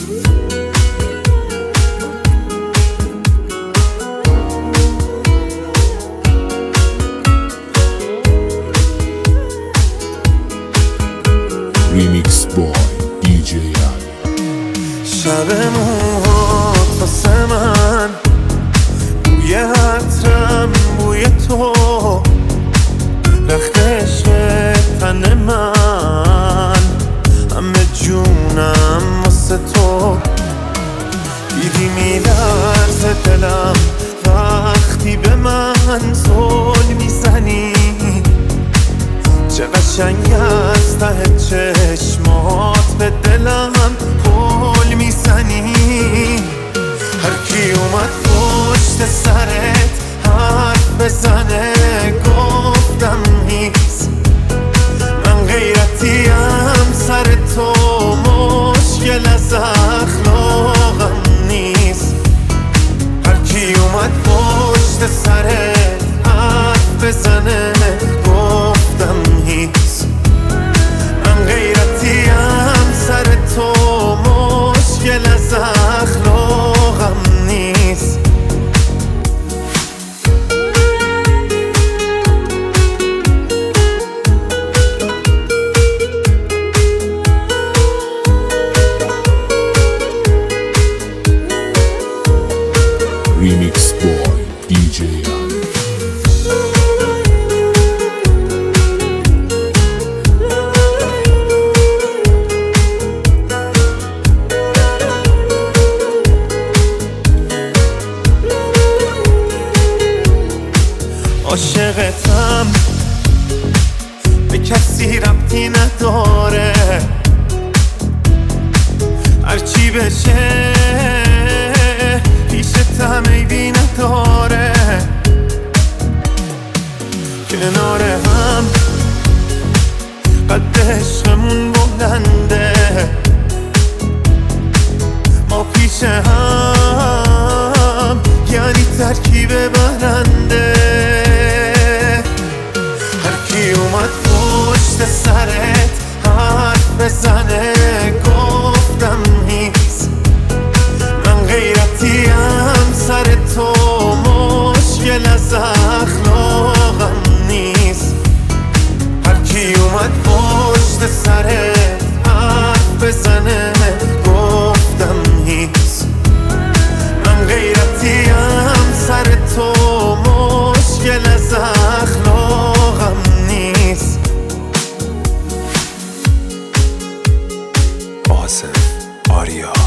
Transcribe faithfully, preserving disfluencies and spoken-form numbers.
ریمیکس بای دی جی علی. شب موهات واسه من بوی عطرم بوی تو، رخت عشق تن من همه جونم واسه تو. دیدی میلرزه دلم وقتی به من زل میزنی، چه قشنگ از ته چشمات به دلم قول میزنی. هر کی اومد پشت سرت حرف بزنه گفتم نیست، من غیرتیم سر تو، مشکل از اخلاقم نیست. هر کی اومد پشت سرت حرف بزنه گفتم نیست، من غیرتیم سر تو، مشکل از اخلاقم نیست. ریمیکس بای دی جی علی. عاشقتم به کسی ربطی نداره، هرچی بشه پیشتم عیبی نداره. کنار هم قد عشقمون بلنده، ما پیش هم یعنی ترکیب برنده. هر کی اومد پشت سرت حرف بزنه گفتم نیست، من غیرتیم سر تو، مشکل از اخلاقم نیست. هر کی اومد پشت سرت حرف بزنه گفتم نیست، من غیرتیم سر تو، مشکل از اخلاقم نیست. آصف آریا